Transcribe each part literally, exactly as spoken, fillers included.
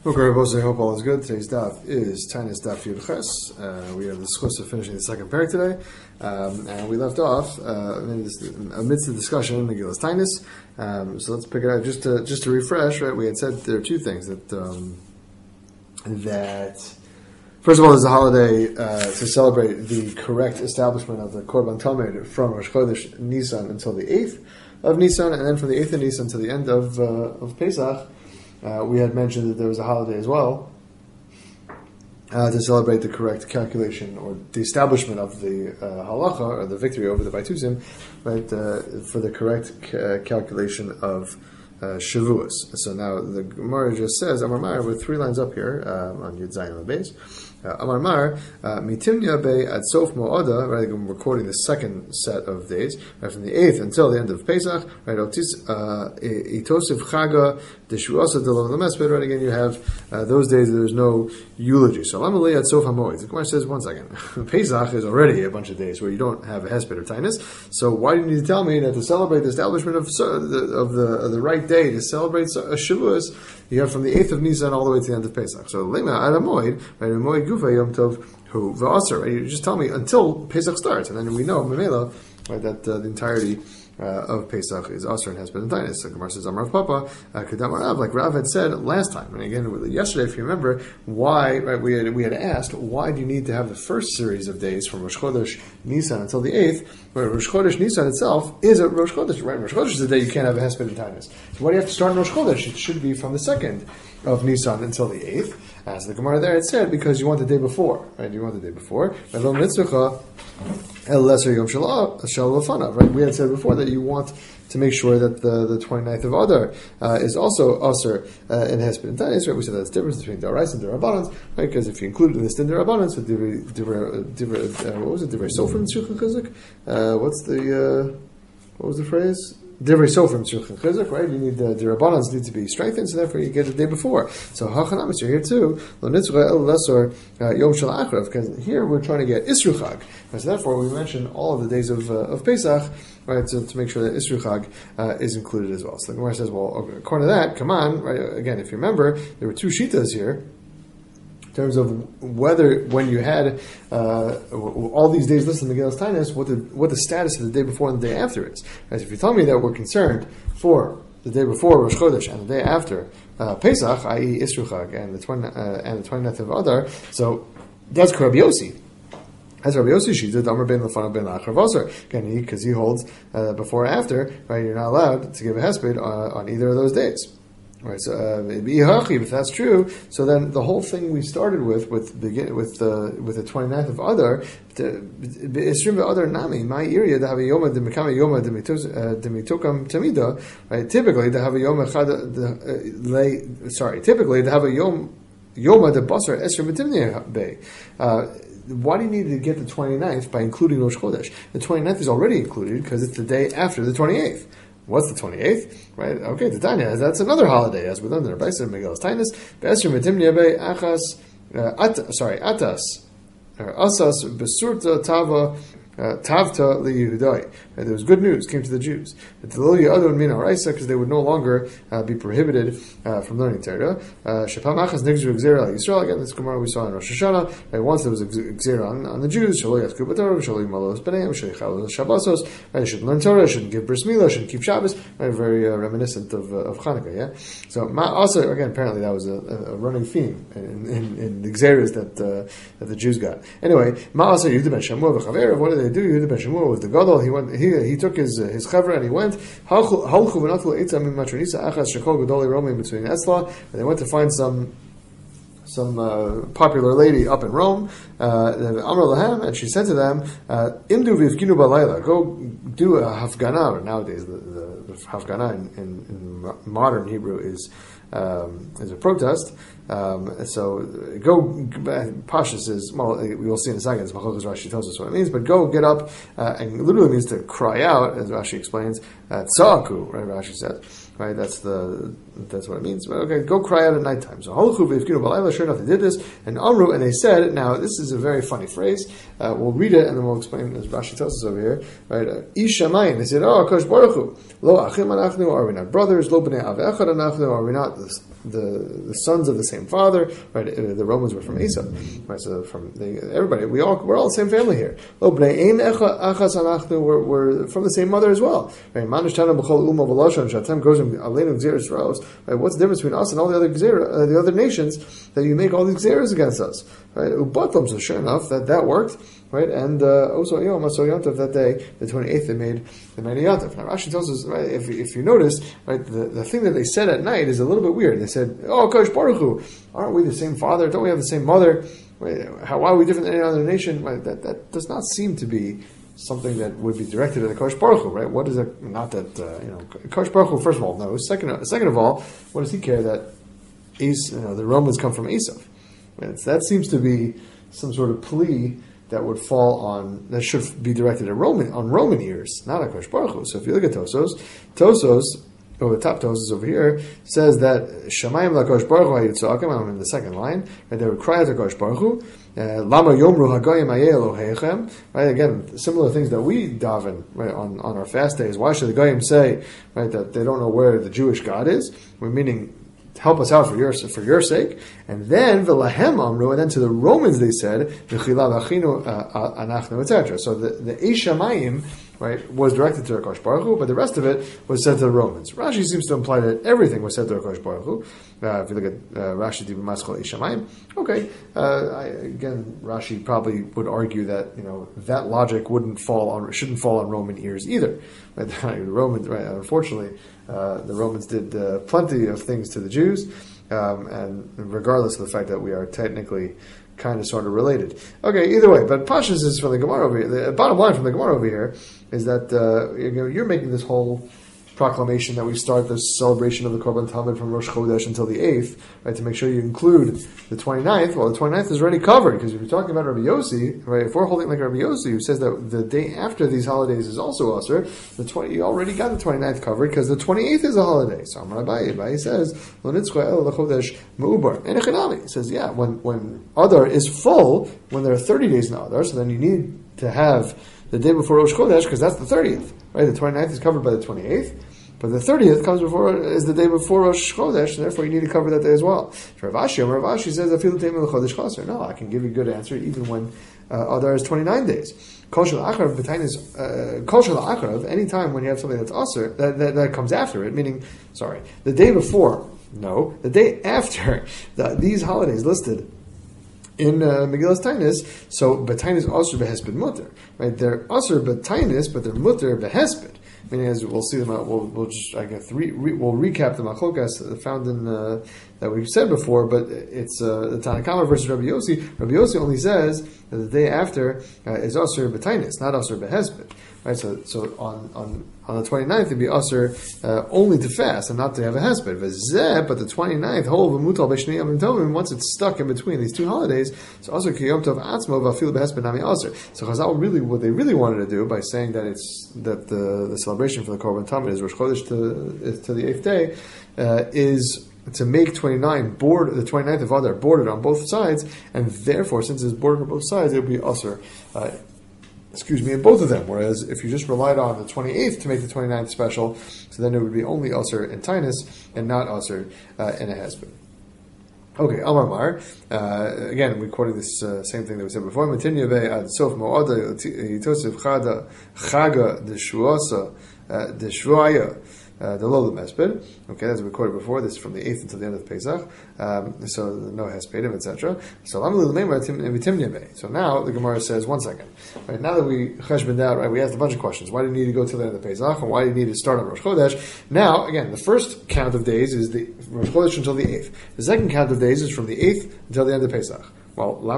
Okay, I hope all is good. Today's daf is Tainus Daf Yud Ches. Uh, we have the schus of finishing the second parak today, um, and we left off uh, amidst, amidst the discussion in Megillas Tainus. Um, so let's pick it up just to just to refresh. Right, we had said there are two things that um, that first of all, there's a holiday uh, to celebrate the correct establishment of the Korban Tamid from Rosh Chodesh Nisan until the eighth of Nisan, and then from the eighth of Nisan to the end of uh, of Pesach. Uh, we had mentioned that there was a holiday as well uh, to celebrate the correct calculation or the establishment of the uh, halacha or the victory over the Baitusim, right? Uh, for the correct ca- calculation of uh, Shavuos. So now the Gemara just says Amar Mar with three lines up here um, on Yud Zayin on the base. Uh, Amar Mar, Mitimnya Be at Sof Mo'ada, right? I'm recording the second set of days, right, from the eighth until the end of Pesach, right? Otis Itosif Chaga Deshuasa Delav Lamesped, right? Again, you have uh, those days there's no eulogy. So Amalei at Sof Hamoed. The Gemara says, one second, Pesach is already a bunch of days where you don't have a hesped or tinus. So why do you need to tell me that to celebrate the establishment of the of the, of the right day to celebrate a Shavuos, you have from the eighth of Nisan all the way to the end of Pesach. So Lema at Hamoed, right? Hamoed Gufa Yom Tov Hu V'Aser. Right? You just tell me until Pesach starts, and then we know Memela, right, that uh, the entirety uh, of Pesach is Aser and has been in Tainus. So Gemara says Amar Papa Kedam Rav, like Rav had said last time, and again yesterday, if you remember, why right, we had we had asked why do you need to have the first series of days from Rosh Chodesh Nisan until the eighth? Where Rosh Chodesh Nisan itself is a Rosh Chodesh, right? Rosh Chodesh is the day you can't have a hesped in Tainus. So why do you have to start in Rosh Chodesh? It should be from the second of Nisan until the eighth. As the Gemara there had said, because you want the day before, right? You want the day before. Right? We had said before that you want to make sure that the, the twenty-ninth of Adar uh, is also Aser uh, in Hesped and Tainus, right? We said that's the difference between Daraisa and Darabanans, right? Because if you include in this in Darabanans, with Divrei, Divrei, Divrei, uh, what was it? Divrei Sofer and Shulchan Chizuk? Uh What's the, uh, what was the phrase? Divrei Sofer and Shulchan Chizuk, right? You need the Darabanans need to be strengthened, so therefore you get the day before. So Hachanamis, you're here too. Lo Nitzcha El Lesor Yom Shel Achrav, because here we're trying to get Isru Chag. So therefore we mention all of the days of uh, of Pesach, right, to, to make sure that Isru Chag uh, is included as well. So the Gemara says, well, okay, according to that, come on, right? Again, if you remember, there were two shitas here in terms of whether, when you had uh, all these days listed in Megillas Tainus, what the what the status of the day before and the day after is. Right? If you tell me that we're concerned for the day before Rosh Chodesh and the day after uh, Pesach, that is Isru Chag, and the twenty uh, and the twenty-ninth of Adar, so that's Rabbi Yossi. As Rabbi Yossi Shita, Damar Ben Lefanav Ben Achrav Aser. Again, because he, he holds uh, before or after, right? You're not allowed to give a hesped uh, on either of those days. Right, so uh, if that's true, so then the whole thing we started with, with begin with the with the twenty-ninth of Adar, Isrim Adar Nami, my area to have a yoma demikama yoma demitukam tamida. Right, typically to have a yoma chada lay. Sorry, typically to have a yom yoma de basar esrim mitimnei bay. Why do you need to get the twenty-ninth by including Rosh Chodesh? The twenty-ninth is already included because it's the day after the twenty-eighth. What's the twenty-eighth? Right? Okay, the Tanya, that's another holiday, as we learned in our Baisa Megillas Tainus. Be'esrim etimni abei achas, at, sorry, atas, or asas besurta tava tavta liyehudai. There was good news came to the Jews. Because they would no longer uh, be prohibited uh, from learning Torah. Shapam achas nigzu gzera Yisrael. Again, this Gemara we saw in Rosh Hashanah. Right, once there was a gzera on, on the Jews, shalo yasku b'Torah, shalo yimalos b'neim, shalo yichalos shabbosos. Right, they shouldn't learn Torah, shouldn't give bris milah, shouldn't keep Shabbos. Right, very uh, reminiscent of uh, of Hanukkah. Yeah. So ma, also again, apparently that was a, a running theme in, in, in the gzeras that uh, that the Jews got. Anyway, ma also Yehuda ben Shamuel v'chaver. What did they do? Yehuda ben Shamuel was the gadol. He went. He he took his uh, his chavra and he went. Between Esla, and they went to find some some uh, popular lady up in Rome. Uh, and she said to them, "Imdu v'ifginu balayla. Go do a hafgana." Or nowadays, the, the, the hafgana in, in, in modern Hebrew is um, is a protest. Um, so go. Pashas is well. We will see in a second. As Rashi tells us what it means. But go, get up, uh, and literally means to cry out, as Rashi explains. Tzaku, right? Rashi said, right? That's the that's what it means. But okay, go cry out at nighttime. So haluchu v'ifkinu b'layla. Sure enough, they did this. And amru, and they said. Now this is a very funny phrase. Uh, we'll read it and then we'll explain as Rashi tells us over here. Right? Ishamayim. They said, "Oh, Akash Baruch Hu, lo achim anachnu. Are we not brothers? Lo b'nei av echad anachnu. Are we not the, the the sons of the same father, right? The Romans were from Esau, right? So from the, everybody, we all we're all the same family here. Oh, we're, we're from the same mother as well, right? Right? What's the difference between us and all the other uh, the other nations that you make all these gzeros against us, right? So sure enough, that that worked. Right, and uh, also Yom so Yontav that day, the twenty-eighth, they made they made a Yontav. Now Rashi tells us, right, if if you notice, right, the, the thing that they said at night is a little bit weird. They said, "Oh, Kosh Baruch Hu, aren't we the same father? Don't we have the same mother? Right, how why are we different than any other nation?" Right, that that does not seem to be something that would be directed at the Kosh Baruch Hu, right? What is it? Not that uh, you know, Kosh Baruch Hu. First of all, no. Second, second of all, what does he care that Esau, you know, the Romans come from Esau? Right, that seems to be some sort of plea that would fall on, that should be directed at Roman, on Roman ears, not at Kosh Baruch Hu. So if you look at Tosos, Tosos, over the top Tosos over here, says that Shamayim la Kosh Baruch Hu hayitzakim, I'm in the second line, and they would cry out to Kosh Baruch Hu, Lama Yomru Hagoyim Ayeh Elohechem, right, again, similar things that we daven, right, on, on our fast days. Why should the Goyim say, right, that they don't know where the Jewish God is? We're meaning, help us out for your for your sake. And then v'lahem amru, and then to the Romans they said, v'chila v'achinu anachnu, et cetera. So the the Eish Shamayim, right, was directed to Kosh Baruch Hu, but the rest of it was said to the Romans. Rashi seems to imply that everything was said to Kosh Baruch Hu. Uh, if you look at uh, Rashi Dibur Maschal Eish Shamayim, okay. Uh, I, again, Rashi probably would argue that you know that logic wouldn't fall on shouldn't fall on Roman ears either. Right? The Romans, right? Unfortunately. Uh, the Romans did uh, plenty of things to the Jews, um, and regardless of the fact that we are technically kind of sort of related. Okay, either way, but Pashas is from the Gemara over here. The bottom line from the Gemara over here is that uh, you know, you're making this whole proclamation that we start this celebration of the Korban Tamid from Rosh Chodesh until the eighth, right, to make sure you include the twenty-ninth. Well, the twenty-ninth is already covered, because if you're talking about Rabbi Yossi, right, if we're holding like Rabbi Yossi, who says that the day after these holidays is also Asr, the twenty, you already got the twenty-ninth covered, because the twenty-eighth is a holiday. So Amar Abaye, Abaye says, Lo nitzcha el lechodesh me'ubar. And Echanami says, yeah, when, when Adar is full, when there are thirty days in Adar, so then you need to have the day before Rosh Chodesh, because that's the thirtieth, right? The twenty-ninth is covered by the twenty-eighth. But the thirtieth comes before, is the day before Rosh Chodesh, and therefore you need to cover that day as well. Rav Ashi, Rav Ashi says, "Afilu teimim lechodesh chaser." No, I can give you a good answer even when uh, Adar is twenty-nine days. Kol shel acharav b'tainis, kol shel acharav. Any time when you have something that's aser, that, that that comes after it, meaning, sorry, the day before. No, the day after the, these holidays listed in uh, Megillas Tainis. So b'tainis aser behesped mutter, right? They're aser b'tainis, but they're mutter behesped. Meaning, as we'll see them out, we'll, we'll just, I guess, re, re, we'll recap the machlokas found in uh, that we've said before. But it's uh, the Tanakama versus Rabbi Yossi. Rabbi Yossi only says that the day after uh, is Asur b'tainis, not Asur b'hesped. Right. So, so on on on the twenty-ninth it'd be Asur uh, only to fast and not to have a hesped. V'zeh, but the twenty-ninth whole v'mutal b'shnei yamim tovim, once it's stuck in between these two holidays, so Asur ki yom tov atzmo v'afil b'hesped nami Asur. So Chazal really, what they really wanted to do by saying that it's that the the celebration for the Korban Tamid is Rosh Chodesh to to the eighth day uh, is to make twenty-nine board the twenty-ninth of Adar bordered on both sides, and therefore, since it's bordered on both sides, it would be Asur. Uh, excuse me, in both of them. Whereas if you just relied on the twenty-eighth to make the twenty-ninth special, so then it would be only Asur in Tainus and not Asur uh, in a Hesped. Okay, Amar Mar. Uh, again, we're quoting this uh, same thing that we said before. Matinya ve ad sof mo'ada yitosef chada chaga deshuasa deshvoaya. Uh, the Lola Mesped. Okay, that's what we quoted before. This is from the eighth until the end of the Pesach. Um, so no Hespedim, et cetera. So So now the Gemara says, one second. Right, now that we cheshboned out, right, we asked a bunch of questions. Why do you need to go till the end of the Pesach, and why do you need to start on Rosh Chodesh? Now, again, the first count of days is the Rosh Chodesh until the eighth. The second count of days is from the eighth until the end of Pesach. Well, well,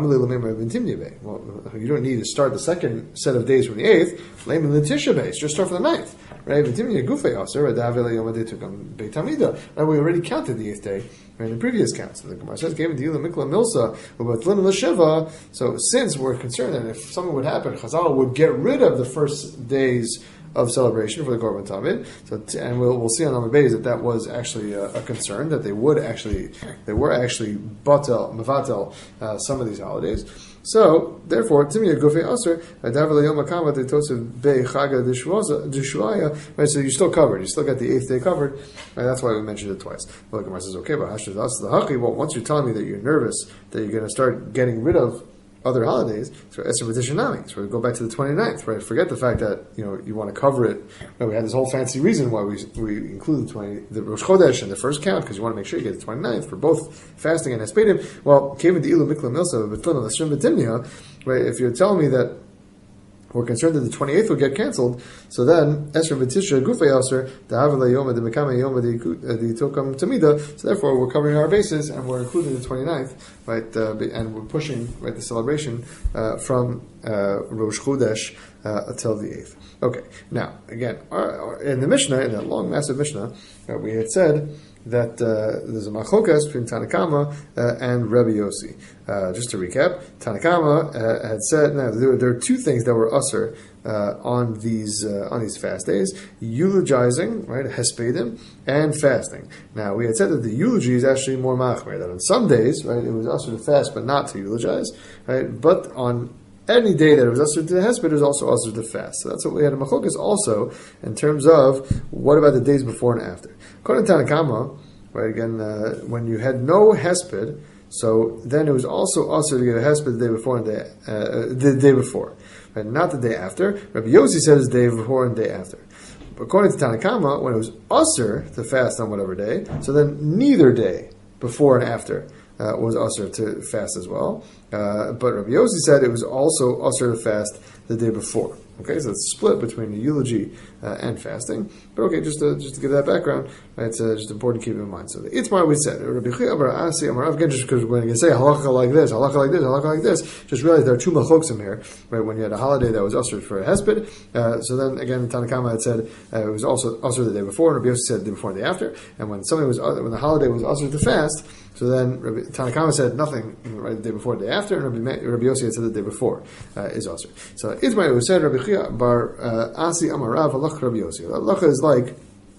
you don't need to start the second set of days from the eighth. Just start from the ninth. Right? Right? We already counted the eighth day right, in the previous counts. So the Gemara says, so since we're concerned that if something would happen, Chazal would get rid of the first days of celebration for the Korban Tamid. So, t- and we'll, we'll see on Amud Beis that that was actually a, a concern, that they would actually, they were actually batel, mevatel, uh, some of these holidays. So, therefore, Timya Gufei Aser, Davale Yom HaKama, the Tosef Bei Chaga D'Shuaya, right, so you're still covered, you still got the eighth day covered, and that's why we mentioned it twice. Well, the Gemara says, okay, but Hashad As the Haki, well, once you're telling me that you're nervous, that you're going to start getting rid of other holidays, so Eser B'Tishanami, so we go back to the twenty-ninth, right? Forget the fact that, you know, you want to cover it. Right? We had this whole fancy reason why we we include the twenty, the Rosh Chodesh and the first count, because you want to make sure you get the twenty-ninth for both fasting and Hespedim. Well, Kevin the Ilu Mikla Milsa, B'Tlun L'Shrim B'Timnia, right? If you're telling me that we're concerned that the twenty-eighth will get cancelled, so then Esher V'Tisha Gufei Aser the Havale Yoma the Mekame Yoma the Tokam Tamida. So therefore, we're covering our bases and we're including the twenty-ninth, right? Uh, and we're pushing right the celebration uh, from uh, Rosh Chodesh uh, until the eighth. Okay. Now again, our, our, in the Mishnah, in that long, massive Mishnah, uh, we had said that uh, there's a machlokas between Tanakama uh, and Rabbi Yossi. Uh, just to recap, Tanakama uh, had said now there, there are two things that were usher uh, on these uh, on these fast days: eulogizing, right, hespedim, and fasting. Now we had said that the eulogy is actually more machmer. That on some days, right, it was usher to fast but not to eulogize, right? But on any day that it was usher to hesped, it was also usher to fast. So that's what we had in machlokas also in terms of what about the days before and after. According to Tanakama, right, again, uh, when you had no hesped, so then it was also usher to get a hesped the day before and day, uh, the day before, right, not the day after. Rabbi Yossi says the day before and day after. But according to Tanakama, when it was usher to fast on whatever day, so then neither day before and after uh, was usher to fast as well. Uh, but Rabbi Yossi said it was also usher to fast the day before. Okay, so it's split between the eulogy uh, and fasting. But okay, just to, just to give that background, right, it's uh, just important to keep in mind. So the Itmar we said, Rabbi Chia bar Asi Amar Rav, again, just because we're going to say halacha like this, halacha like this, halacha like this, just realize there are two machlokim here, right, when you had a holiday that was ushered for a hesped, uh, so then again, Tanakama had said uh, it was also ushered the day before, and Rabbi Yossi said the day before and the day after, and when something was, when the holiday was ushered to fast, so then Rabbi, Tanakama said nothing right the day before, the day after, and Rabbi, Rabbi Yossi had said the day before uh, is ushered. So Itmar was said, Rabbi Chia bar uh, Asi Amar Rav, halach Rabbi Yossi. Halacha is like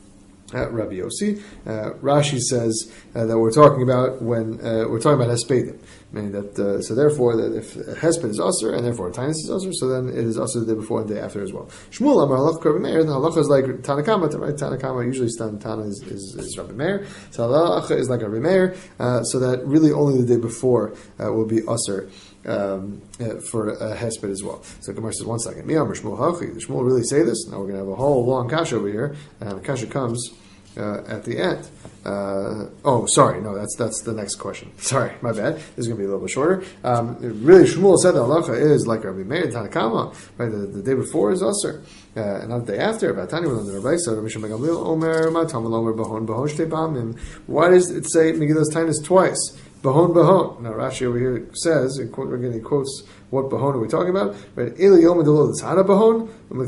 uh, Rabbi Yossi. Uh, Rashi says uh, that we're talking about when uh, we're talking about hespedim, meaning that uh, so therefore that if hesped is usher and therefore tainus is usher, so then it is usher the day before and the day after as well. Shmuel Amar halach Rabbi Meir. The halacha is like Tanakama. Right? Tanakama usually stand Tana is, is, is Rabbi Meir. So halacha is like Rabbi Meir. Uh, so that really only the day before uh, will be usher. Um, uh, for uh, hesped as well. So Gemara says, one second. Mi Amar Shmuel Hachi. Did Shmuel really say this? Now we're going to have a whole long kasha over here, and the kasha comes uh, at the end. Uh, oh, sorry, no, that's that's the next question. Sorry, my bad. This is going to be a little bit shorter. Um, really, Shmuel said that halacha is like Rabbi Meir Tanakama, right? The, the day before is usher, uh, and not the day after. About Tani when the Rabbi said, Rabbi Shimon Gamliel Omer Matam Omer Bahon Bahon Shtei Pamim. Why does it say Megillas Tainus twice? Bahon Bahon. Now Rashi over here says, again he quotes what Bahon are we talking about? Right? Eli Yom Adolo Tzara Bahon,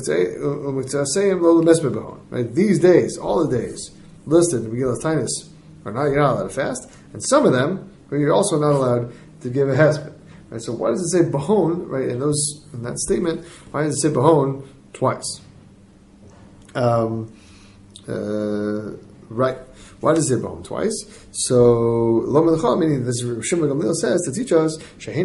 Umiktsaseyim Lo Lemesbe Bahon. Right? These days, all the days listed in Megillas Tainus are not, you're not allowed to fast, and some of them, but you're also not allowed to give a hesped. Right? So why does it say Bahon, right, in those in that statement, why does it say Bahon twice? Um, uh, right. Why does it say Bahon twice? So, meaning this Shimon Gamliel says to teach us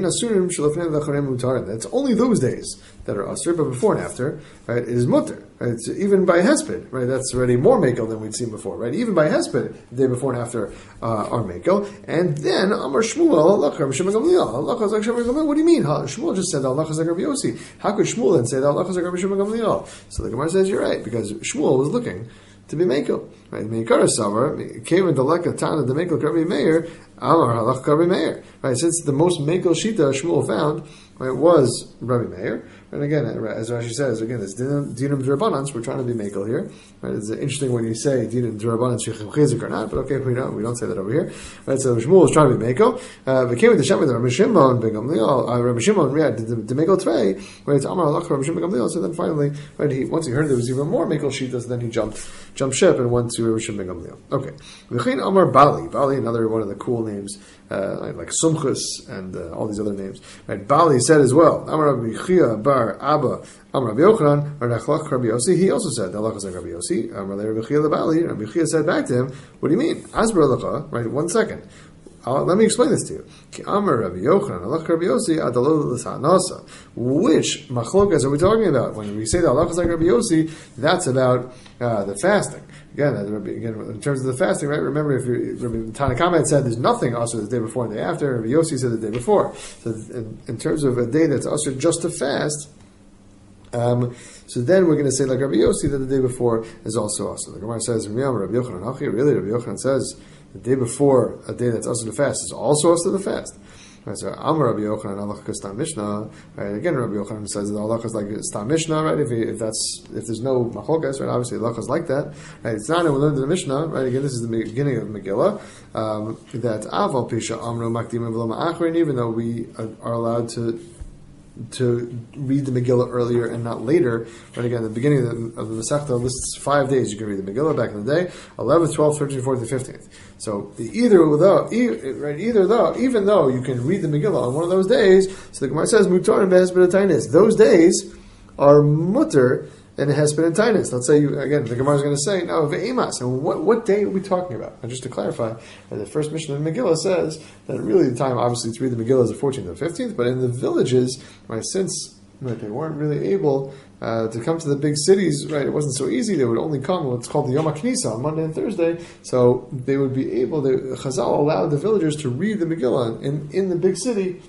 that it's only those days that are usher, but before and after, right, it is mutter. Right? It's even by hesped, right? That's already more mekel than we'd seen before, right? Even by hesped, the day before and after uh, are mekel. And then Amar Shmuel, Allah Shimon Gamliel, Allah is like Shimon Gamliel. What do you mean? Shmuel just said Allah is like Rabbi Yossi. How could Shmuel then say that Allah is like Rabbi Shimon Gamliel? So the Gemara says you're right because Shmuel was looking to be mekel, right? Meikara Savar came in the Leka Tana the mekel Rabbi Meir Amar Halach Rabbi Meir, right? Since the most mekel shita Shmuel found, right, was Rabbi Meir, and again, as Rashi says, again, it's dinam d'Rabbanans. We're trying to be mekel here, right? It's interesting when you say dinam d'Rabbanans shechem chezik or not, but okay, we don't we don't say that over here, right? So Shmuel was trying to be mekel. Uh, but came with the Shem with Rabbi Shimon ben Gamliel, uh, Rabbi Shimon, yeah, the, the mekel trei, right? It's Amar Halach Rabbi Shimon ben Gamliel. So then finally, right, he once he heard there was even more mekel shitas, then he jumped jumped ship and went to Rabbi Shimon ben Gamliel. Okay, V'chein Amar Bali, Bali, another one of the cool names, uh, like, like Sumchus and uh, all these other names, right? Bali said said as well, Amar Rabbi Chia bar Abba, Amar Rabbi Yochanan, or Nachlach Rabbi Yossi, he also said, the halacha is like Rabbi Yossi. Amar Rabbi Chia lebali, Rabbi Chia said back to him, what do you mean? Asber halacha, right, one second. Uh, let me explain this to you. Ki Amar Rabbi Yochanan, Halach Rabbi Yossi, Adalo l'sanasa. Which machlokas are we talking about? When we say the halacha is like Rabbi Yossi, that's about uh, the fasting. Again, again, in terms of the fasting, right? Remember, if you, Tanakama had said there's nothing also the day before and the day after, Rabbi Yossi said the day before. So, in, in terms of a day that's also just to fast, um, so then we're going to say like Rabbi Yossi that the day before is also also. The Gemara says, Rabbi Yochanan, really, Rabbi Yochanan says the day before a day that's also to fast is also also to fast. Right, so Amar Rabbi Yochanan halacha Stam Mishnah. Right, again, Rabbi Yochanan says that the halacha is like Stam Mishnah. Right, if, he, if that's if there's no machlokas, right, obviously halacha is like that. Right, it's not. We learned in the Mishnah. Right, again, this is the beginning of Megillah. Um, that Aval Pisha Amru Makdim V'Lo Ma'achrin. Even though we are allowed to to read the Megillah earlier and not later. Right, again, the beginning of the, of the Masechta lists five days you can read the Megillah back in the day: eleventh, twelfth, thirteenth, fourteenth, fifteenth. So either though, right, either though, even though you can read the Megillah on one of those days, so the Gemara says mutar and behesped. Those days are mutter and hesped and tainis. Let's say you again, the Gemara is going to say no ve'emas. And what what day are we talking about? And just to clarify, the first mission of the Megillah says that really the time obviously to read the Megillah is the fourteenth and fifteenth, but in the villages, right, since right, they weren't really able uh, to come to the big cities, right, it wasn't so easy. They would only come what's called the Yom HaKnisa on Monday and Thursday, so they would be able. They, Chazal allowed the villagers to read the Megillah in, in the big city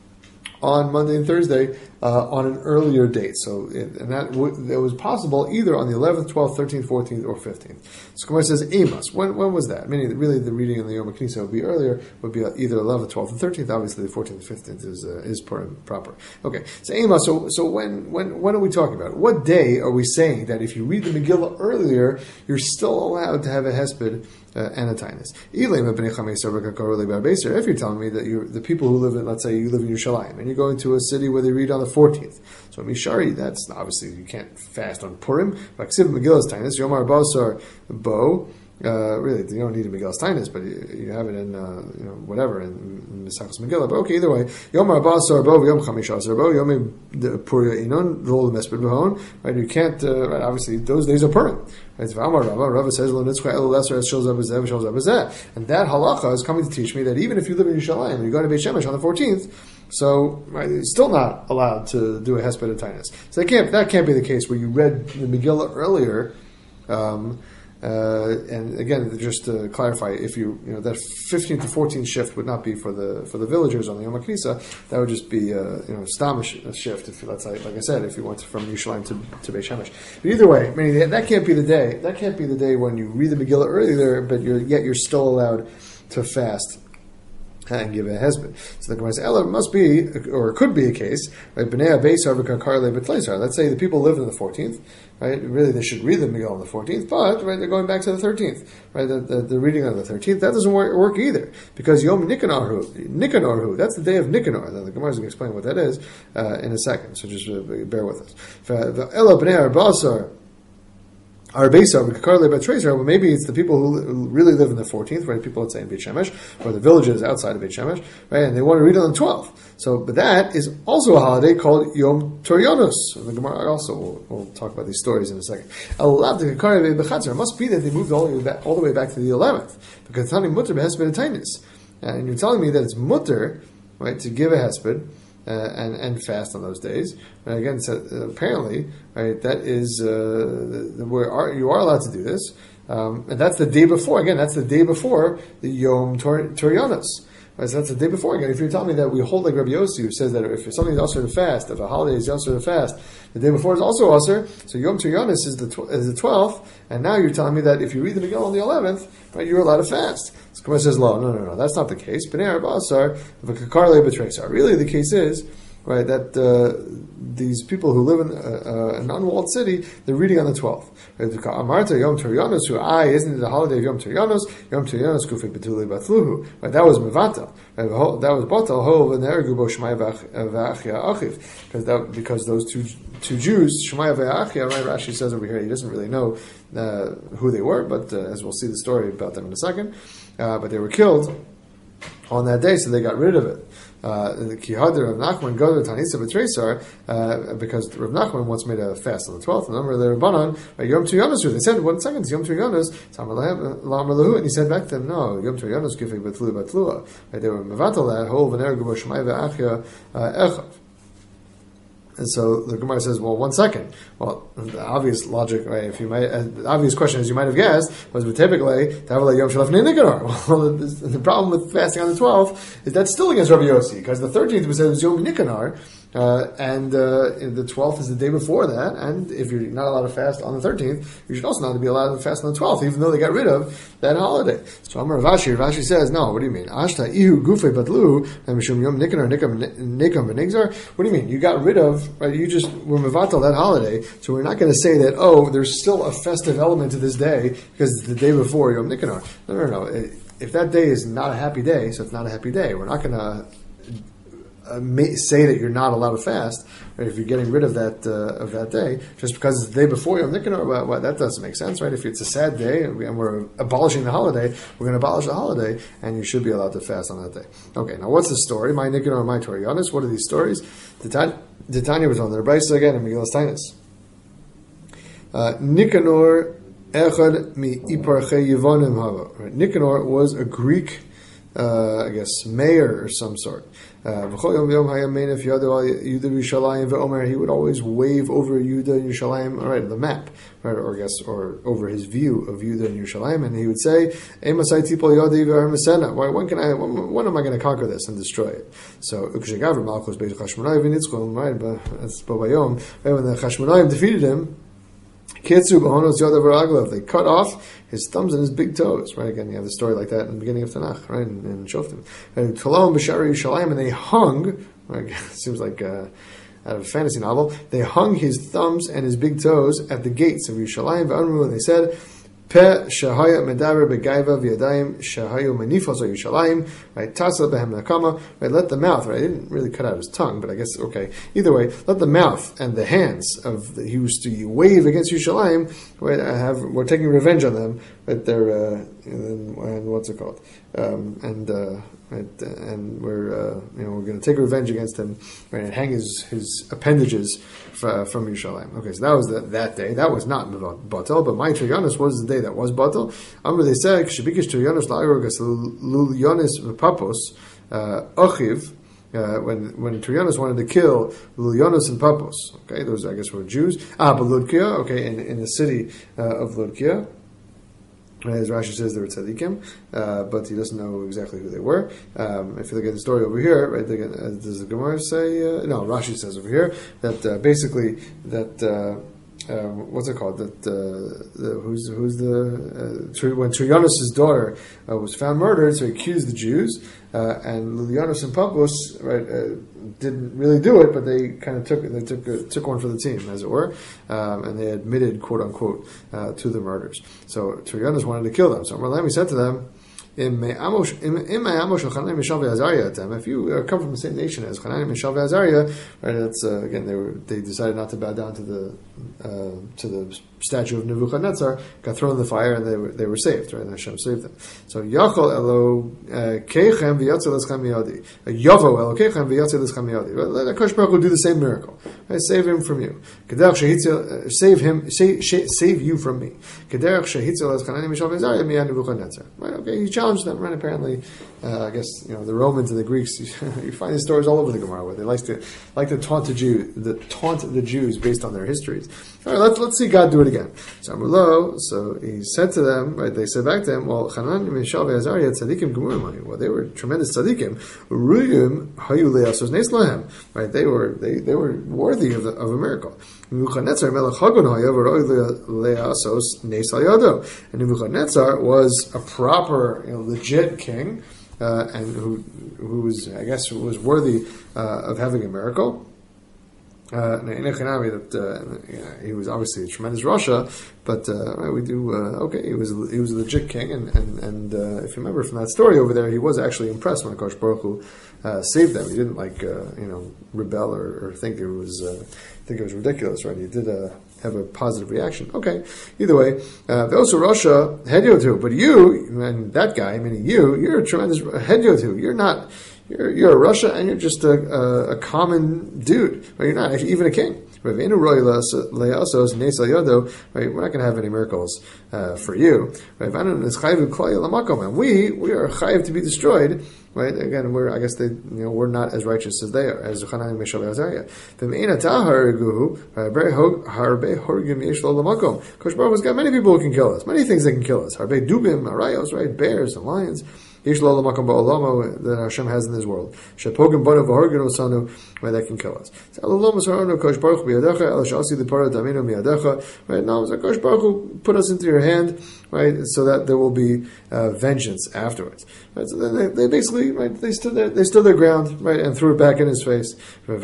on Monday and Thursday uh, on an earlier date. So, it, and that w- it was possible either on the eleventh, twelfth, thirteenth, fourteenth, or fifteenth. So, Gemara says, Amos. When, when was that? Meaning, really, the reading in the Yom HaKnisa would be earlier, would be either eleventh, twelfth, and thirteenth. Obviously, the fourteenth and fifteenth is uh, is proper. Okay, so Amos, so, so when, when, when are we talking about? What day are we saying that if you read the Megillah earlier, you're still allowed to have a hesped uh, and a tainus? If you're telling me that you're, the people who live in, let's say you live in Yerushalayim, and you're going to a city where they read on the fourteenth. So Mishari, that's obviously you can't fast on Purim. Like Siv Megillah's Tainus, Yomar Basar Bo. Uh, really, you don't need a Megillah's Tainus, but you, you have it in uh, you know whatever in, in Mesachos Megillah. But okay, either way, Yomar Basar Bo, Yom Chamish Asar Bo, Yom Puria Inon, Rol Mesped Behon. Right, you can't. Uh, right, obviously, those days are Purim. Right, Rava says, and that halacha is coming to teach me that even if you live in Yerushalayim and you go to Beit Shemesh on the fourteenth, so right, you're still not allowed to do a hesped and tainus. So that can't that can't be the case where you read the Megillah earlier. Um, uh, and again, just to clarify, if you you know that fifteenth to fourteenth shift would not be for the for the villagers on the Yom HaKnisa, that would just be a you know stam shift. If that's like, like I said, if you went from Yerushalayim to to Beit Shemesh. But either way, meaning that, that can't be the day. That can't be the day when you read the Megillah earlier, but you're yet you're still allowed to fast and give a husband. So the Gemara says, Ella must be, or it could be a case, right? Let's say the people live in the fourteenth, right? Really, they should read the Megillah on the fourteenth, but right, they're going back to the thirteenth, right? The, the, the reading on the thirteenth, that doesn't work, work either, because Yom Nikanarhu, Nikanarhu, that's the day of Nikanor. The Gemara is going to explain what that is uh, in a second, so just uh, bear with us. Ella b'nei arbasar. Our base are well, maybe it's the people who really live in the fourteenth, right? People, let's say in Beit Shemesh, or the villages outside of Beit Shemesh, right? And they want to read it on the twelfth. So, but that is also a holiday called Yom Torionus. And the Gemara also will we'll talk about these stories in a second. It must be that they moved all the way back, all the way back to the eleventh, because Tani Mutter behesped tainus, and you're telling me that it's mutter, right, to give a hesped. Uh, and, and fast on those days. And again, so, uh, apparently, right, that is, uh, where are, you are allowed to do this. Um, and that's the day before. Again, that's the day before the Yom Torionus. Right, so that's the day before. Again, if you're telling me that we hold like Rabbi Yossi, who says that if something is also to fast, if a holiday is also to fast, the day before is also also. So Yom Torionus is the tw- is the twelfth, and now you're telling me that if you read the Megillah on the eleventh, right, you're allowed to fast. So Gemara says, "No, no, no, no, that's not the case." B'nei arbasar v'kakarle b'treisar. Really, the case is, right, that uh, these people who live in uh, uh, an unwalled city, they're reading on the twelfth. Amarta Yom Torionus, who I isn't it the holiday of Yom Torionus? Yom Torionus kufi betuli batluhu. Right, that was mevata. Right, that was batal ho v'nergu bo Shmaya v'achia achiv. Because that because those two two Jews, Shmaya v'achia, right? Rashi says over here he doesn't really know uh, who they were, but uh, as we'll see the story about them in a second. Uh, but they were killed. on that day, so they got rid of it. Uh, the Kihadir of Nachman Gadol Tanisa B'Treisar, uh, because Rav Nachman once made a fast on the twelfth. Remember the Rabbanon Yom Tuyanos. They said, "One second, it's Yom Tuyanos." And he said back to them, "No, Yom Tuyanos Kifei Betlu Batlua." They were mevatel that whole V'ner Gubo Shemai Ve'Achya Echav. And so the Gemara says, well, one second. Well, the obvious logic, right? If you might, uh, the obvious question, as you might have guessed, was typically to have a Yom Shalaf Nikar. Well, the, the problem with fasting on the twelfth is that's still against Rabbi Yossi, because the thirteenth we said was Yom Nikar, uh, and uh, the twelfth is the day before that. And if you're not allowed to fast on the thirteenth, you should also not be allowed to fast on the twelfth, even though they got rid of that holiday. So Amar Rav Ashi, Rav Ashi says, no. What do you mean? Ashta ihu gufei batlu and mishum Yom Nikar nikam nikam v'nigzar. What do you mean? You got rid of, right? You just were mevatel that holiday, so we're not going to say that, oh, there's still a festive element to this day because it's the day before Yom Nikanor. No, no, no. If that day is not a happy day, so it's not a happy day. We're not going to uh, say that you're not allowed to fast, right, if you're getting rid of that uh, of that day, just because it's the day before Yom Nikanor. Well, well, that doesn't make sense, right? If it's a sad day and, we, and we're abolishing the holiday, we're going to abolish the holiday, and you should be allowed to fast on that day. Okay, now what's the story? My Nikanor, my Torah Yonis. What are these stories? The Tanya was on the Brisa again in Megillas Tainis. Nikanor echad mi iparchei Yevonim hava. Nikanor was a Greek, uh, I guess, mayor or some sort. Uh, he would always wave over Yudah and Yerushalayim, all right, the map, right, or I guess, or over his view of Yudah and Yerushalayim, and he would say, Why, when can I, when, when am I going to conquer this and destroy it? So, right, but that's Bobayom, right, when the Chashmonaim defeated him, they cut off his thumbs and his big toes. Right, again, you have the story like that in the beginning of Tanakh, right, in, in Shoftim. And and they hung. Right, seems like uh, out of a fantasy novel. They hung his thumbs and his big toes at the gates of Yerushalayim. And they said, Pe shahaya medaber begaiva v'yadayim shahayu manifos Yerushalayim. Right, tasla behem nakama. Right, let the mouth. Right, I didn't really cut out his tongue, but I guess okay. Either way, let the mouth and the hands of the, he used to wave against Yerushalayim. Right, I have we're taking revenge on them. Right, they're uh, and, and what's it called? Um, and uh, right, and we're uh, you know we're going to take revenge against him. Right, and hang his his appendages f- from Yerushalayim. Okay, so that was the, that day. That was not batel, but my Triyanos was the day that was batel. Amr they said Kshabikish Triyanos la'arogas lulyonis v'papos achiv. Uh, when when Triyanos wanted to kill Lulyonos and Papos, okay, those I guess were Jews. Ah, but Ludkia, okay, in, in the city uh, of Ludkia, as Rashi says, they were tzaddikim, uh, but he doesn't know exactly who they were. Um, if you look at the story over here, right, they, uh, does the Gemara say? Uh, no, Rashi says over here that uh, basically that. Uh, Um, what's it called? That uh, the, who's who's the uh, when Triyanos' daughter uh, was found murdered, so he accused the Jews, uh, and Lulyonos and Papos, right, uh, didn't really do it, but they kind of took they took uh, took one for the team, as it were, um, and they admitted, quote unquote, uh, to the murders. So Triyanos wanted to kill them. So Merlami said to them, If you uh, come from the same nation as Chananya, Mishael, Azariah, right? That's uh, again they were they decided not to bow down to the uh, to the statue of Nebuchadnezzar, got thrown in the fire, and they were they were saved. Right, and Hashem saved them. So Yachol Elo Keichem v'Yatzel Eschem Miyadi, Yavo Elo Keichem v'Yatzel Eschem Miyadi. Let Hakadosh Baruch Hu do the same miracle. Right? Save him from you. Kederach shehitzel, save him, save, save you from me. Kederach shehitzel es Chananya, Mishael, Azariah miyad Nebuchadnezzar. Right? Okay, he challenged them. Right? Apparently, uh, I guess you know the Romans and the Greeks. You find these stories all over the Gemara where they like to like to taunt the Jew, the taunt the Jews based on their histories. All right, let's let's see God do it again. So Amrlo, so he said to them, right? They said back to him, well, Chananya, Mishael, Azariah, tzaddikim gemurim. Well, they were tremendous tzaddikim. Ruyim hayu leasos nes lahem. Right? They were they, they were worthy of, the, of a miracle. Nebuchadnezzar melech hagon hayav roy leasos nes al yado. And Nebuchadnezzar was a proper, you know, legit king, uh, and who who was, I guess, was worthy uh, of having a miracle. Uh, that uh, yeah, he was obviously a tremendous Rasha, but uh, we do uh, okay. He was he was a legit king, and and, and uh, if you remember from that story over there, he was actually impressed when Hakadosh Baruch Hu uh, saved them. He didn't like uh, you know rebel or, or think it was uh, think it was ridiculous, right? He did uh, have a positive reaction. Okay, either way, uh, also Russia hedyotu, but you and that guy, meaning you, you're a tremendous hedyotu. You're not, you're you're a Russia, and you're just a a, a common dude. Right? You're not even a king. Right? We're not going to have any miracles uh, for you. Right? And we we are chayiv to be destroyed. Right? Again, we're I guess they you know we're not as righteous as they are. As Yochanan and Mishael Azariah. Kosh Baruch Hu's got many people who can kill us. Many things that can kill us. Harbe dubim, arayos, right? Bears and lions. That Hashem has in this world. Right, that can kill us. Right now, Kosh Baruch Hu put us into your hand, right, so that there will be uh, vengeance afterwards. Right, so then they, they basically, right, they stood their, they stood their ground, right, and threw it back in his face. And,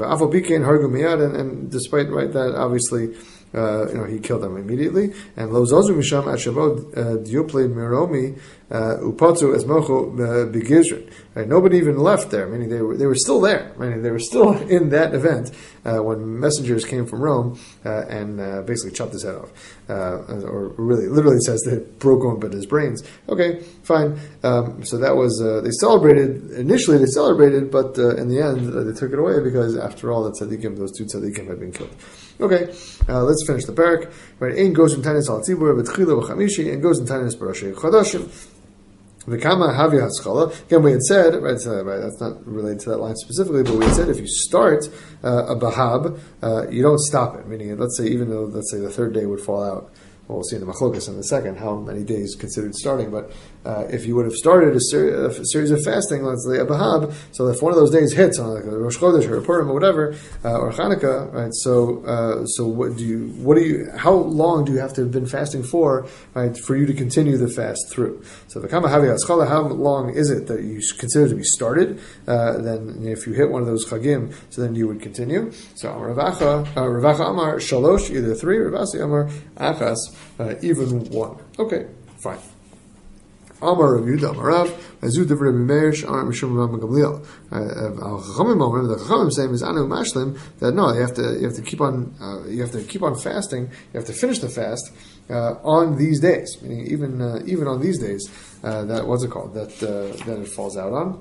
and despite, right, that obviously. Uh, you know, he killed them immediately. And lo zozu misham ashavod diuple miromi upatzu esmocho begizrin. Nobody even left there. Meaning they were they were still there. Meaning they were still in that event uh, when messengers came from Rome uh, and uh, basically chopped his head off, uh, or really literally says they broke open his brains. Okay, fine. Um, so that was uh, they celebrated initially. They celebrated, but uh, in the end uh, they took it away because after all, that tzaddikim, those two tzaddikim, had been killed. Okay, uh, let's finish the parak. Right, ein goes in tanis al tzibur betchila v'chamishi, and goes in tanis b'roshei chadashim. V'kama havi haschala. Again, we had said, right, so, right, that's not related to that line specifically, but we had said if you start uh, a bahab, uh, you don't stop it. Meaning, let's say even though let's say the third day would fall out. Well, we'll see in the machlokas in a second how many days considered starting. But uh, if you would have started a, seri- a series of fasting, let's say a bahab, so if one of those days hits on like a Rosh Chodesh or a Purim or whatever, uh, or Chanukah, right? So, uh, so what do you? What do you? How long do you have to have been fasting for, right, for you to continue the fast through? So the Kama Havi Haschala, how long is it that you consider to be started? Uh, then, if you hit one of those chagim, so then you would continue. So Amar Ravacha, uh, Ravacha Amar Shalosh, either three, Ravasi Amar Achas. Uh, even one. Okay, fine. Amar Rav Yehuda Amar Rav Azud of Rabbi Meir Sh'ar Mishum Rav Gamliel. Al Chachamim Omer, the Chachamim saying is Anu Mashlim, that no, you have to you have to keep on uh, you have to keep on fasting. You have to finish the fast uh, on these days. Meaning even uh, even on these days, uh, that what's it called? That uh, that it falls out on.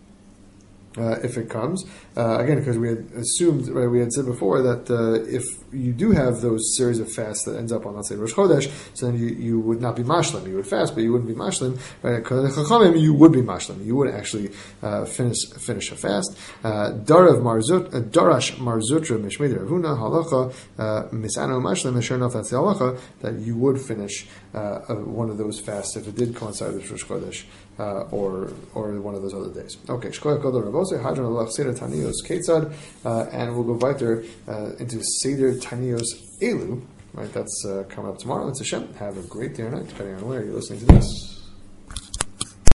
Uh, if it comes. Uh, again, because we had assumed, right, we had said before that uh, if you do have those series of fasts that ends up on, let's say, Rosh Chodesh, so then you, you would not be mashlim. You would fast, but you wouldn't be mashlim. Right? Because Chachamim, you would be mashlim. You would actually uh, finish finish a fast. Darav marzut, uh, Darash marzutra mishmei Ravuna halacha misano mashlim ashernof. That's the halacha that you would finish uh, one of those fasts if it did coincide with Rosh Chodesh uh, or or one of those other days. Okay, Shkoyach Kodor Rabos. Hadron Allah Seder Tanios Ketzad, uh, and we'll go weiter uh, into Seder Tanios Elu. Right, that's uh, coming up tomorrow. It's Hashem. Have a great day or night, depending on where you're listening to this.